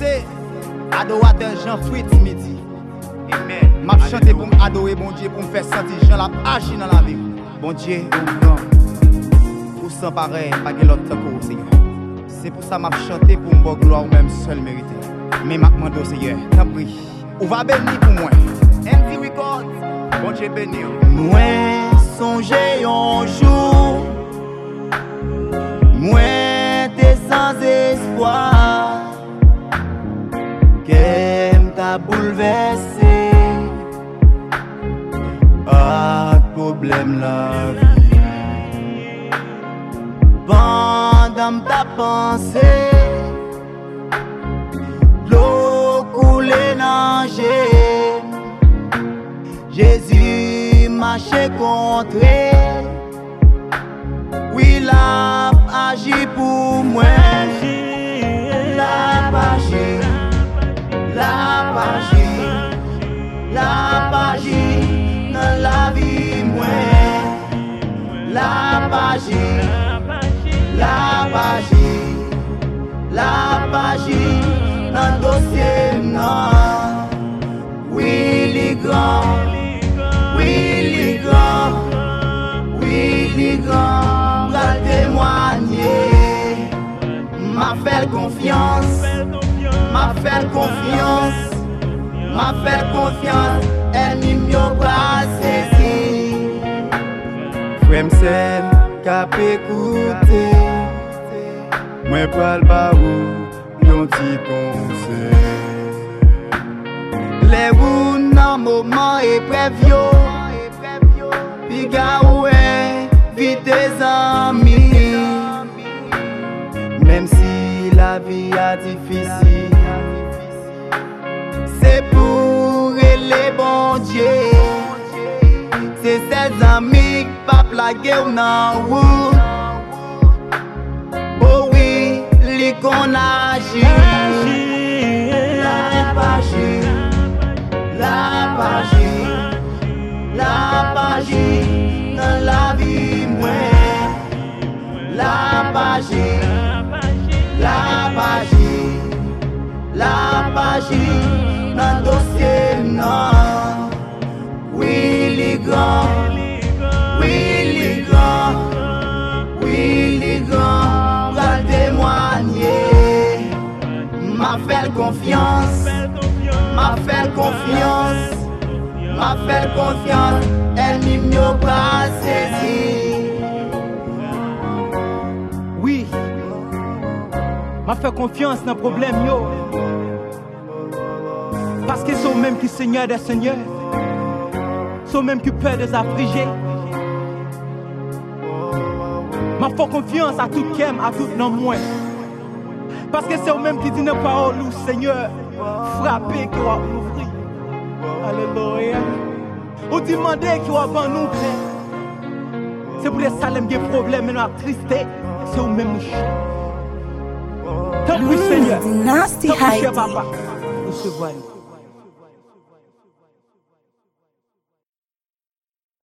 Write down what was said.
c'est adorateur Jean-Fritz Midi. Amen. M'a chanté pour m'adorer bon Dieu, pour me faire sentir Jean la agi dans la vie. Bon Dieu, au grand. Pour sans pareil, pas de l'autre temps, Seigneur. C'est pour ça m'a chanté pour me gloire ou même seul mérité. Mais m'a demandé, Seigneur, t'as pris. Ou va bénir pour moi. NT Records. Bon Dieu béni. Moi, songer un jour. Moi, t'es sans espoir. Qu'elle t'a bouleversé. Pas de problème la vie. Pendant ta pensée, l'eau coule nager. Jésus marchait contre. Oui, l'a agi pour moi. L'a agi. La magie, dans la vie, moi. La magie, dans le dossier, non. Oui, les grands, va témoigner. M'a fait confiance. M'a fait confiance, elle m'a pas saisi. Frère m'sem, cap écouté. Moi pral ba ou, yon ti conseil. Les ou nan moment épreuve pi ga oué, vite des amis. Même si la vie est difficile, c'est pour les bons dieux. C'est ses amis qui pas plaguer ou nan ou. Oh oui, li qu'on agit. La magie dans la vie moi. La magie dans le dossier non. Oui les grands, va témoigner. M'a fait confiance, elle m'a pas saisi. Oui, m'a fait confiance dans le problème yo. Parce que c'est eux même qui Seigneur des seigneurs. C'est eux même qui peur des affligés. M'a fait confiance à tout kem, à tout non moins. Parce que c'est eux même qui disent nos paroles, Seigneur, frappez qui va ouvrir. Alléluia. Ou demander qui va vendre nous. C'est pour les salem des problèmes et notre tristesse. C'est eux même nous. Tant pis Seigneur. Tant pis cher papa. Nous se voyons.